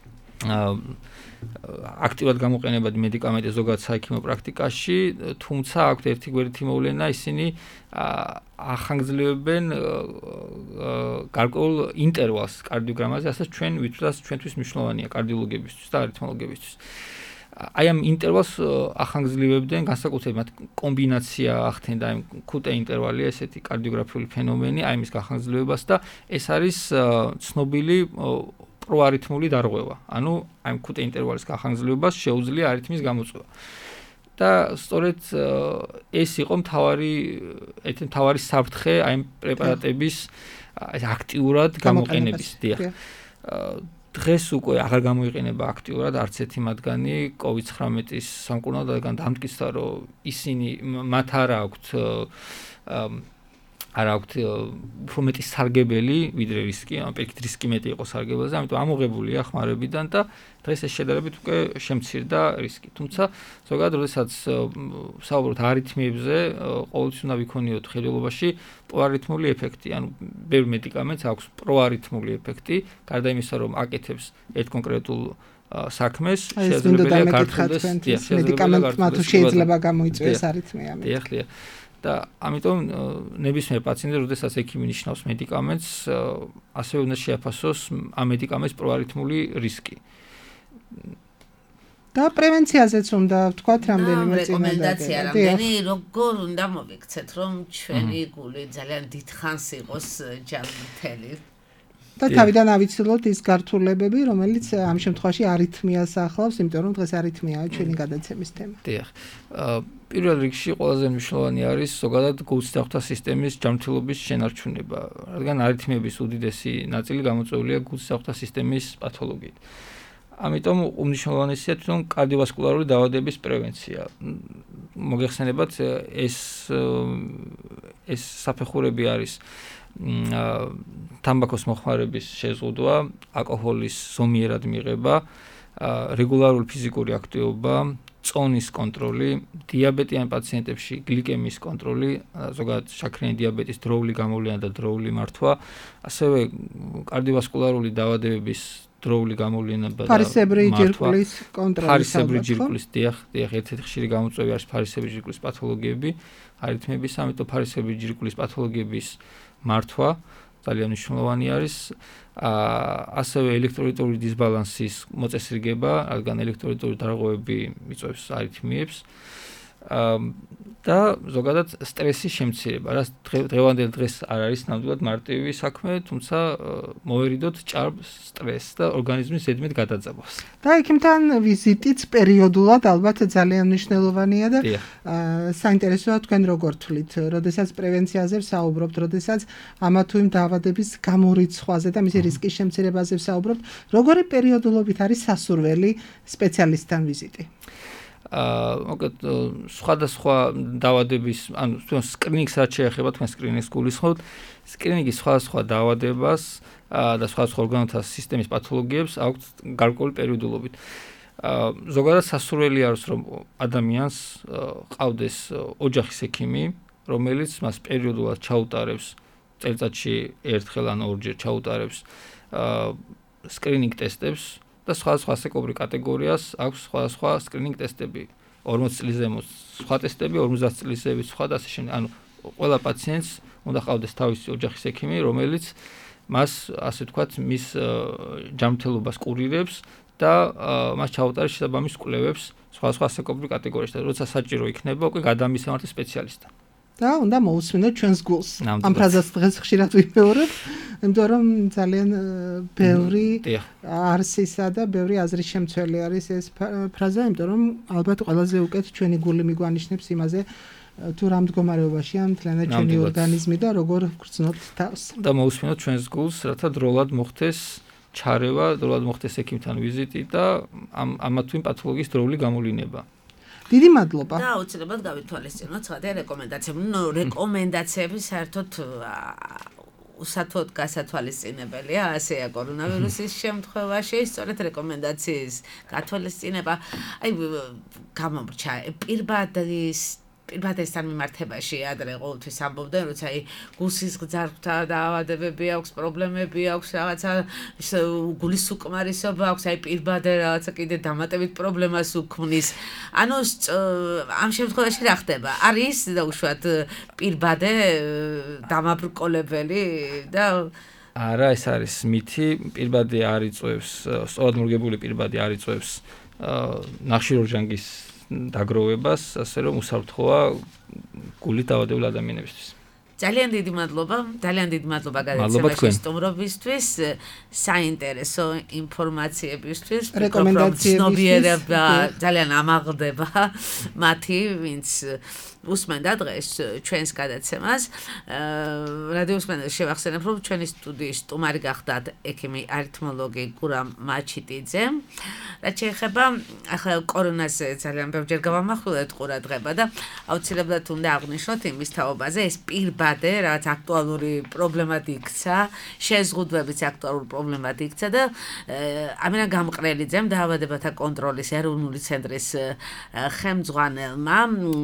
აქტიურად გამოყენებადი მედიკამენტი ზოგადად საექიმო პრაქტიკაში, თუმცა აქვთ ერთი გვერდითი მოვლენა, ისინი ახანგრძლივებენ გარკვეულ ინტერვალს კარდიოგრამაზე, რასაც ჩვენ ვითვლას ჩვენთვის მნიშვნელოვანია კარდიოლოგებისთვის და არითმოლოგებისთვის. აი ამ ინტერვალს ახანგრძლივებდნენ განსაკუთრებით მათ კომბინაცია ახდენდა აი კუტე ინტერვალია ესეთი კარდიოგრაფიული ფენომენი აი მის გახანგრძლივებას და ეს არის ცნობილი პროარითმული დარღვევა. ანუ აი მკუტე ინტერვალის გახანგრძლივებას შეუძლია არითმის გამოწვევა. და სწორედ ეს იყო მთავარი ერთი მთავარი საფრთხე აი პრეპარატების აქტიურად გამოყენების. დიახ. დღეს უკვე აღარ გამოიყენება აქტიურად არც ერთი მათგანი კოვიდ ცხრამეტის სამკურნალოდან დამტკიცდა, რომ ისინი მათ არ აქვთ არ აქვთ უფრო მეტი სარგებელი ვიდრე რისკი, ან პირიქით რისკი მეტი იყო სარგებელზე, ამიტომ ამოღებულია ხმარებიდან და დღეს ეს შედარებით უკვე შემცირდა რისკი. თუმცა ზოგადად, როდესაც საუბრობთ არითმიებზე, ყოველთვის უნდა ვიქონიოთ ხედველობაში პროარითმული ეფექტი, ანუ ბევრ მედიკამენტს აქვს პროარითმული ეფექტი, გარდა იმისა, რომ აკეთებს ერთ კონკრეტულ საქმეს, შესაძლებელია გართულდეს მედიკამენტმა თუ შეიძლება გამოიწვიოს არითმია. დიახ, და ამიტომ ნებისმიერ პაციენტზე, როდესაც ექიმი ნიშნავს მედიკამენტს, ასევე უნდა შეაფასოს ამ მედიკამენტის პროარითმული რისკი. და პრევენციაზეც უნდა ვთქვათ რამდენიმე რეკომენდაცია, რამდენი როგორ უნდა მოვიქცეთ, რომ ჩვენი გული ძალიან დიდხანს იყოს ჯანმრთელი. და თავიდან ავიცილოთ ის გართულებები, რომელიც ამ შემთხვევაში არითმიას ახლავს, იმიტომ რომ დღეს არითმიაა ჩვენი გადაცემის თემა. დიახ. პირველ რიგში ყველაზე მნიშვნელოვანი არის ზოგადად გულსდახთა სისტემის ჯანმრთელობის შენარჩუნება, რადგან არითმიების უდიდესი ნაწილი გამოწვეულია გულსდახთა სისტემის პათოლოგიით. ამიტომ უმნიშვნელოვანესია თვითონ კარდიოვასკულარული დაავადების პრევენცია. მოგეხსენებათ, ეს ეს საფეხურები არის თამბაქოს მოხმარების შეზღუდვა, ალკოჰოლის ზომიერად მიღება, რეგულარული ფიზიკური აქტივობა, წონის კონტროლი, დიაბეტიან პაციენტებში გლიკემიის კონტროლი, ზოგადად შაქრიანი დიაბეტის დროული გამოვლენა და დროული მართვა, ასევე კარდიოვასკულარული დაავადებების დროული გამოვლენა და ფარისებრი ჯირკვლის კონტროლი. ფარისებრი ჯირკვლის, დიახ, დიახ, ერთ-ერთი ხშირი გამოწვევი არის ფარისებრი ჯირკვლის პათოლოგიები, არითმიების, ამიტომ ფარისებრი ჯირკვლის პათოლოგიების მართვა ძალიან მნიშვნელოვანი არის. ასევე ელექტროლიტური დისბალანსის მოწესრიგება, რადგან ელექტროლიტური დარღვევები მიწვევს არითმიებს. და ზოგადად სტრესის შემცირება, რაც დღევანდელ დღეს არ არის ნამდვილად მარტივი საქმე, თუმცა მოვერიდოთ ჭარბს სტრესს და ორგანიზმის ზედმეტ გადაძაბავს. და ექიმთან ვიზიტიც პერიოდულად ალბათ ძალიან მნიშვნელოვანია და საინტერესოა თქვენ როგორ თვლით, როდესაც პრევენციაზე ვსაუბრობთ, როდესაც ამა თუ იმ დაავადების გამორიცხვაზე და მისი რისკის შემცირებაზე ვსაუბრობთ, როგორი პერიოდულობით არის სასურველი სპეციალისტთან ვიზიტი? აა მოკლედ სხვადასხვა დაავადების, ანუ თვითონ სკრინინგს რაც შეეხება, თქვენ სკრინინგს გულისხმობთ, სკრინინგის სხვადასხვა დაავადებას და სხვადასხვა ორგანოთა სისტემის პათოლოგიებს აქვს გარკვეული პერიოდულობით. აა ზოგადად სასურველი არის, რომ ადამიანს ყავდეს ოჯახის ექიმი, რომელიც მას პერიოდულად ჩაუტარებს წელიწადში ერთხელ ან ორჯერ ჩაუტარებს აა სკრინინგ ტესტებს. და სხვადასხვა ასაკობრივ კატეგორიას აქვს სხვადასხვა სკრინინგ ტესტები. ორმოცი წლის ზემოთ სხვა ტესტები, ორმოცდაათ წლის ზემოთ სხვა და ასე შემდეგ. ანუ ყველა პაციენტს უნდა ყავდეს თავისი ოჯახის ექიმი, რომელიც მას ასე ვთქვათ, მის ჯანმრთელობას კურირებს და მას ჩაუტარებს შესაბამის კვლევებს სხვადასხვა ასაკობრივ კატეგორიაში. და როცა საჭირო იქნება, უკვე გადამისამართეს სპეციალისტთან. და უნდა მოусმინოთ ჩვენს გულს. ამ ფრაზას დღეს ხშირად ვიმეორებ, იმიტომ რომ ძალიან ბევრი არსისა და ბევრი აზრის შემცველი არის ეს ფრაზა, იმიტომ რომ ალბათ ყველაზე უკეთ ჩვენი გული მიგვანიშნებს იმაზე, თუ რა მდგომარეობაშია მთლიანად ჩვენი ორგანიზმი და როგორ გრძნობთ თავს. და მოусმინოთ ჩვენს გულს, რათა დროულად მოხდეს ჩარევა, დროულად მოხდეს ექიმთან ვიზიტი და ამ ამა თუ იმ პათოლოგიის დროული გამოვლინება. დიდი მადლობა. და აუცილებლად გავითვალისწინოთ სხვა რეკომენდაციები. ნუ რეკომენდაციები საერთოდ უსათოდ გასათვალისწინებელია, ასეა კორონავირუსის შემთხვევაში, სწორედ რეკომენდაციის გათვალისწინება, აი გამომრჩა პირბადის პირბადესთან მიმართებაში ადრე ყოველთვის ამბობდნენ, როცა აი გულსის გზართა დაავადებები აქვს, პრობლემები აქვს, რაღაცა გულის უკმარისობა აქვს, აი პირბადე რაღაცა კიდე დამატებით პრობლემას უქმნის. ანუ ამ შემთხვევაში რა ხდება? არის დაუშვათ პირბადე დამაბრკოლებელი და არა, ეს არის მითი, პირბადე არ იწვევს, სწორად მორგებული პირბადე არ იწვევს ნახშირორჟანგის დაგროვებას, ასე რომ უსაფრთხოა გულით დაავადებული ადამიანებისთვის. ძალიან დიდი მადლობა, ძალიან დიდი მადლობა გადაცემაში სტუმრობისთვის, საინტერესო ინფორმაციებისთვის, რეკომენდაციებისთვის, ძალიან ამაღლდება მათი, ვინც უსმენდა დღეს ჩვენს გადაცემას. რადიო უსმენელს შევახსენებ, რომ ჩვენი სტუდიის სტუმარი გახდათ ექიმი არითმოლოგი გურამ მაჩიტიძე. რაც შეეხება ახლა კორონაზე ძალიან ბევრჯერ გავამახვილეთ ყურადღება და აუცილებლად უნდა აღვნიშნოთ იმის თაობაზე, ეს პირბადე რაც აქტუალური პრობლემად იქცა, შეზღუდვებიც აქტუალური პრობლემად იქცა და ამირან გამყრელიძემ დაავადებათა კონტროლის ეროვნული ცენტრის ხელმძღვანელმა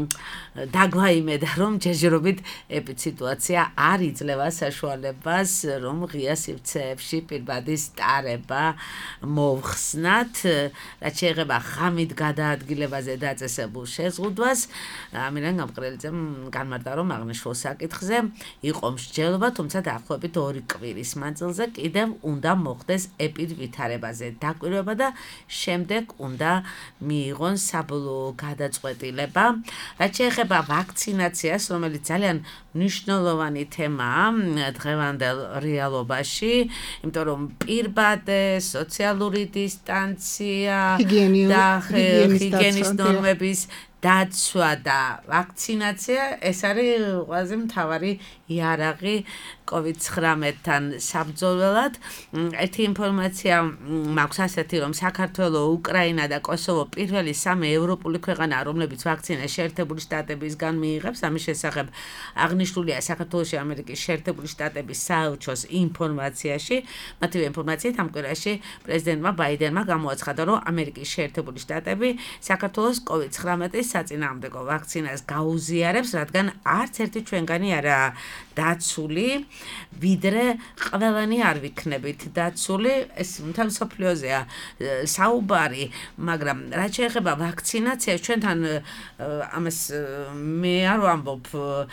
დაგვაიმედა, რომ ჯერჯერობით ეპიდსიტუაცია არ იძლევა საშუალებას, რომ ღია სივრცეებში პირბადის ტარება მოვხსნათ, რაც შეეხება ღამით გადაადგილებაზე დაწესებულ შეზღუდვას. ამირან გამყრელიძემ განმარტა, რომ აღნიშნულ საკითხზე იყო მსჯელობა, თუმცა დაახლოებით ორი კვირის მანძილზე კიდევ უნდა მოხდეს ეპიდვითარებაზე დაკვირვება და შემდეგ უნდა მიიღონ საბოლოო გადაწყვეტილება. რაც შეეხება ვაქცინაციას, რომელიც ძალიან მნიშვნელოვანი თემაა დღევანდელ რეალობაში, იმიტომ რომ პირბადე, სოციალური დისტანცია და ჰიგიენის ნორმების დაცვა და ვაქცინაცია ეს არის ყველაზე მთავარი იარაღი კოვიდ ცხრამეტთან საბრძოლველად. ერთი ინფორმაცია მაქვს ასეთი, რომ საქართველო, უკრაინა და კოსოვო პირველი სამი ევროპული ქვეყანაა, რომლებიც ვაქცინას შეერთებული შტატებისგან მიიღებს. ამის შესახებ აღნიშნულია საქართველოში ამერიკის შეერთებული შტატების საელჩოს ინფორმაციაში. მათივე ინფორმაციით ამ კვირაში პრეზიდენტმა ბაიდენმა გამოაცხადა, რომ ამერიკის შეერთებული შტატები საქართველოს კოვიდ ცხრამეტის საწინააღმდეგო ვაქცინას გაუზიარებს, რადგან არც ერთი ჩვენგანი არაა დაცული, ვიდრე ყველანი არ ვიქნებით დაცული. ეს მთელ მსოფლიოზეა საუბარი, მაგრამ რაც შეეხება ვაქცინაციას, ჩვენთან ამას მე არ ვამბობ,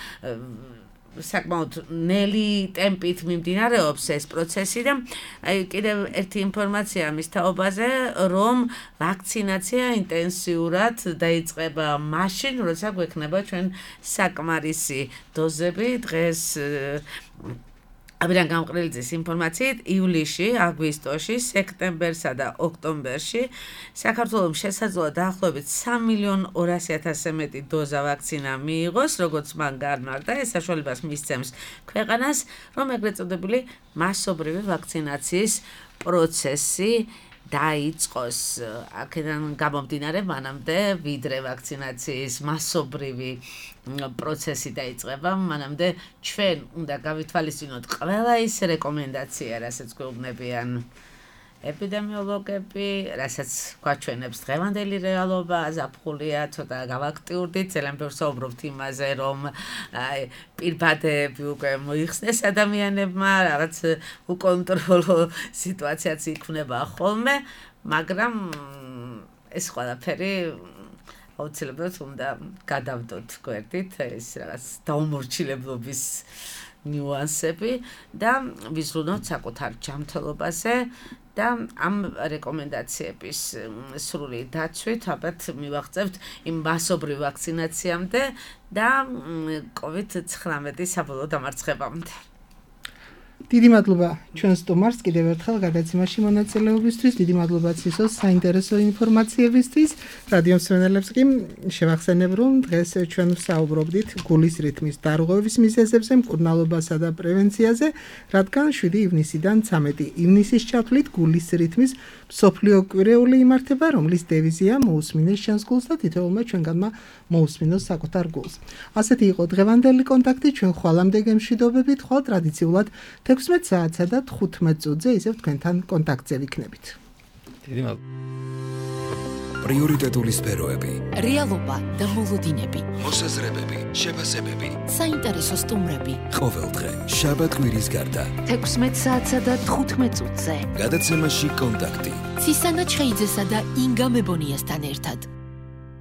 საკმაოდ ნელი ტემპით მიმდინარეობს ეს პროცესი და აი კიდევ ერთი ინფორმაცია მის თაობაზე, რომ ვაქცინაცია ინტენსიურად დაიწყება მაშინ, როცა გვექნება ჩვენ საკმარისი დოზები. დღეს ამირან გამყრელიძის ინფორმაციით ივლისში, აგვისტოში, სექტემბერსა და ოქტომბერში საქართველოს შესაძლოა დაახლოებით სამი მილიონი ორასი ათასზე მეტი დოზა ვაქცინა მიიღოს, როგორც მან განმარტა, ეს საშუალებას მისცემს ქვეყანას, რომ ეგრეთ წოდებული მასობრივი ვაქცინაციის პროცესი დაიწყოს. აქედან გამომდინარე, მანამდე ვიდრე ვაქცინაციის მასობრივი პროცესი დაიწყება, მანამდე ჩვენ უნდა გავითვალისწინოთ ყველა ის რეკომენდაცია, რასაც გვეუბნებიან ეპიდემიოლოგები, რასაც გვაჩვენებს დღევანდელი რეალობა, ზაფხულია, ცოტა გავაქტიურდით, ძალიან ბევრს საუბრობთ იმაზე, რომ პირბადეები უკვე მოიხსნეს ადამიანებმა, რაღაც უკონტროლო სიტუაციაც იქნება ხოლმე, მაგრამ ეს ყველაფერი აუცილებლად უნდა გადავდოთ გვერდით, ეს რაღაც დაუმორჩილებლობის ნიუანსები და ვიზრუნოთ საკუთარ ჯანმრთელობაზე და ამ რეკომენდაციების სრული დაცვით ალბათ მივაღწევთ იმ მასობრივ ვაქცინაციამდე და კოვიდ ცხრამეტის საბოლოო დამარცხებამდე. დიდი მადლობა ჩვენ სტუმარს კიდევ ერთხელ გადაცემაში მონაწილეობისთვის, დიდი მადლობა ცისოს საინტერესო ინფორმაციებისთვის. რადიო მსმენელებს კი შევახსენებ, რომ დღეს ჩვენ ვსაუბრობდით გულის რითმის დარღვევის მიზეზებზე, მკურნალობასა და პრევენციაზე, რადგან შვიდი ივნისიდან ცამეტი ივნისის ჩათვლით გულის რითმის მსოფლიო კვირეული იმართება, რომლის დევიზია მოусმინეს შენს გულს და თითოეულმა ჩვენგანმა მოусმინოს საკუთარ გულს. ასეთი იყო დღევანდელი კონტაქტი, ჩვენ ხვალამდე გემშვიდობებით, ხვალ ტრადიციულად თექვსმეტ საათსა და თხუთმეტ წუთზე ისევ თქვენთან კონტაქტზე ვიქნებით. დიდი მადლობა. პრიორიტეტული სფეროები, რეალობა და მოლოდინები, მოსაზრებები, შეფასებები, საინტერესო სტუმრები. ყოველდღე, შაბათ-კვირის გარდა. თექვსმეტ საათსა და თხუთმეტ წუთზე. გადაცემაში კონტაქტი. ცისანა ჩხეიძესა და ინგა მებონიასთან ერთად.